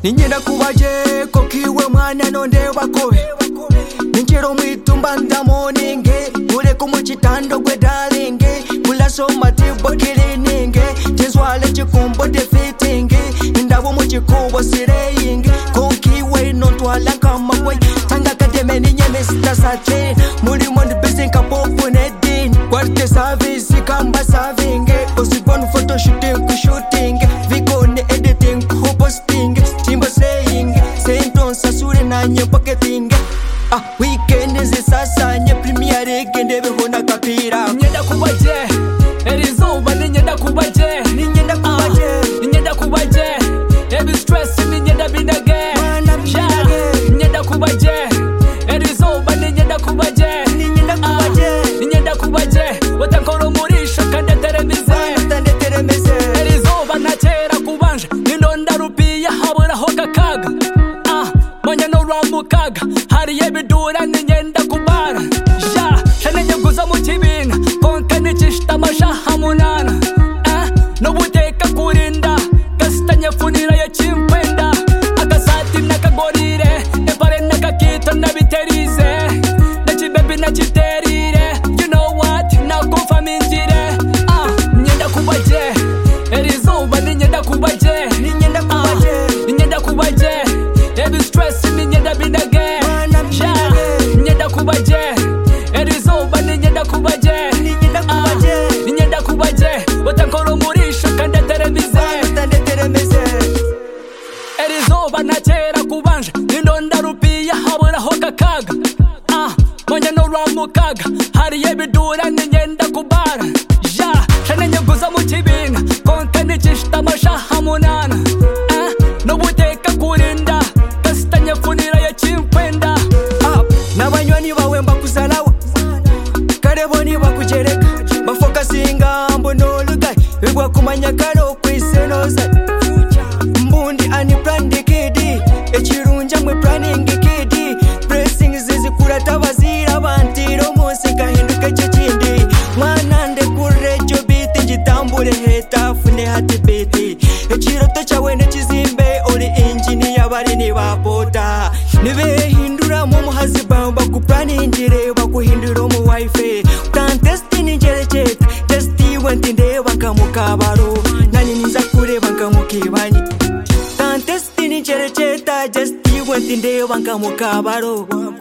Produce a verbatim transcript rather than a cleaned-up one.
ninyenda kubaje kokiwe mwana nondeba kobe ninjero mwitumba ndamoninge ule kumuchitando gwe dalinge mulaso matibo kilininge tizwale chikumbo defeatinge ndabo muchikubo sireyinge konkiwe nontwala kama gwe tanga kademe ninyeme sitasate muri mondi busy kapofu nedin kwarte service kamba savinge osibon photoshooting kushooting vikone editing kuposting timbo saying senton sasure nanye pocketing ah weekend zisasanye premier league ndebe hona kapira nyenda kubaje erizuba ninyenda kubaje ninyenda kubaje ninyenda kubaje every stress ninyenda bindage nyenda kubaje erizuba ninyenda kubaje ninyenda kubaje ninyenda kubaje watankoro murisha kandi teremize teremize erizuba nakera kubanje nindonda rupiya habura ho kakaga ah manya no ramukaga hari yebidura ninyenda kubara ja shanenye guza mu kibina konka nikishita mashaha munana eh no buteka kurinda kasitanye funira ya chimkwenda akasati nakagorire epare nakakita nabiterize nachibebi nachiterire you know what nakufa minjire ah nyenda kubaje erizuba ninyenda kubaje ninyenda kubaje ninyenda kubaje every stress ninyenda bindage nyenda kubaje erizuba ninyenda kubaje ninyenda kubaje ninyenda kubaje watankoro murisha kandi teremize teremize erizuba nakera kubanje nindonda rupiya habura ho kakaga ah manya no ramukaga hari yebidura ninyenda kubara ja shanenye guza mu kibina konka nikishita mashaha munana eh no buteka kurinda kasitanye funira ya chimkwenda ah nabanywani bawe mbakuzalawa kareboni bakujereka bafokasinga mbono lugai bigwa kumanya karo kwisenoza mbundi ani brand kidi echirunja mwe planning kidi pressing zizikura tabazira bantiro munsi gahinduka kikindi mwana nde kurejo biti ngitambure heta fune hati biti echiroto cyawe nekizimbe uri engine yabari ni baboda nibehindura mu muhazi bawe bakupaningire bakuhindura mu wife tantestini ngereketa just went ndeba nkamukabaro nani niza kureba nkamukibanye tantestini ngereketa just went ndeba nkamukabaro